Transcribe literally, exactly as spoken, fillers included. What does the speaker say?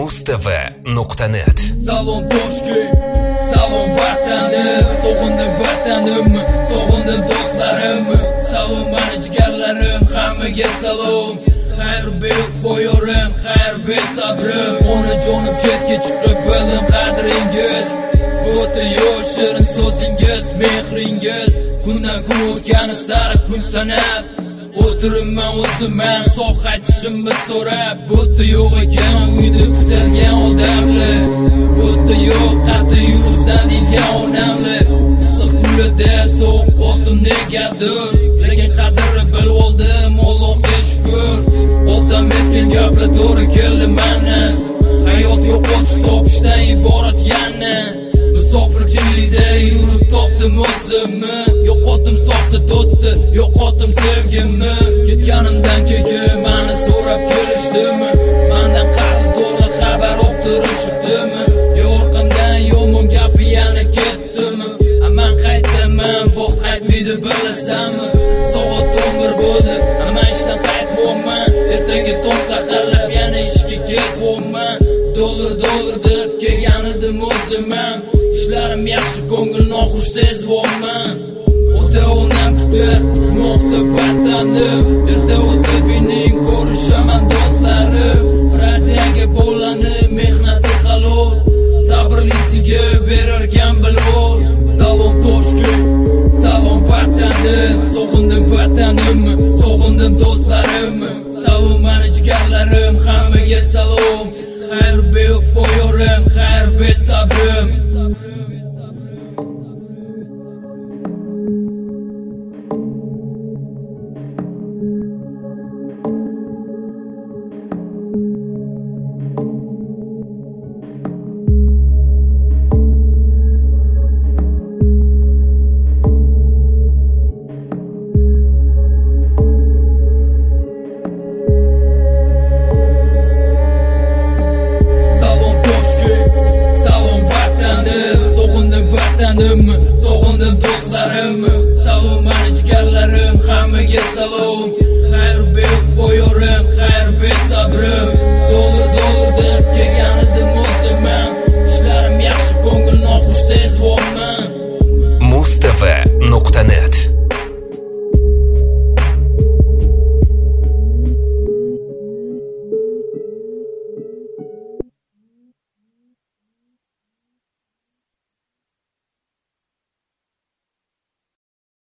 mustv nuqta net. Salom Toshkent, salom vatanim, sog'indim vatanim, sog'indim do'stlarim, salom mani jigarlarim, hammaga salom. Xayr ber foyorim, xayr ber sabrim, onajonim chetga chiqib bildim qadringiz. Bo'ta yo'q shirin so'zingiz, mehringiz, kundan kun o'tgani sari kun sanab o'tiribman o'zimman so'xachishimni so'rab. Bo'ta yo'q ekan uyda kutilgan odamlar, bo'ta yo'q qat'i yuribsan deyilgan onamlar. Issiq kunlarda so'q qotim negadir, lekin qadrini bilib oldim Allohga shukr. Otam aytgan gaplar to'g'ri keldi mana, hayot yo'qotish topishdan iborat yana. Musofirchilikda yurib topdim o'zimni, yo'qotdim soxta do'stni, yo'qotdim sevgimni. Ketganimdan keyin mani so'rab kelishdimi, mendan qarz dollar xabar olib turishibdimi, orqamdan yomon gapi yana ketdimi. Men qaytaman, vaqt qaytmaydi bilasanmi. Soat o'n bir bo'ldi, men ishdan qaytibman, ertaga tong saharlab yana ishga ketibman. Dollar dollar deb kelgan edim o'zimman, ishlarim yaxshi, ko'ngilni xush sezibman. Ota onam kutib mo'xta vatanim, erta o'tib mening ko'rishaman do'stlarim. Radiyaga bog'lanib mehnati halol, sabrlisiga berarkan bilol. Salom Toshkent, salom vatanim, sog'indim vatanim, sog'indim do'stlarim, salom mani jigarlarim, hammaga salom. Xayr ber foyorim, xayr ber sabrim. Sog'indim do'stlarim, salom mani jigarlarim, hammaga salom. Xayr ber foyorim, xayr ber sabrim. Dollar dollar deb kelgan edim o'zimman, ishlarim yaxshi, ko'ngilni xush sezibman. mustv nuqta net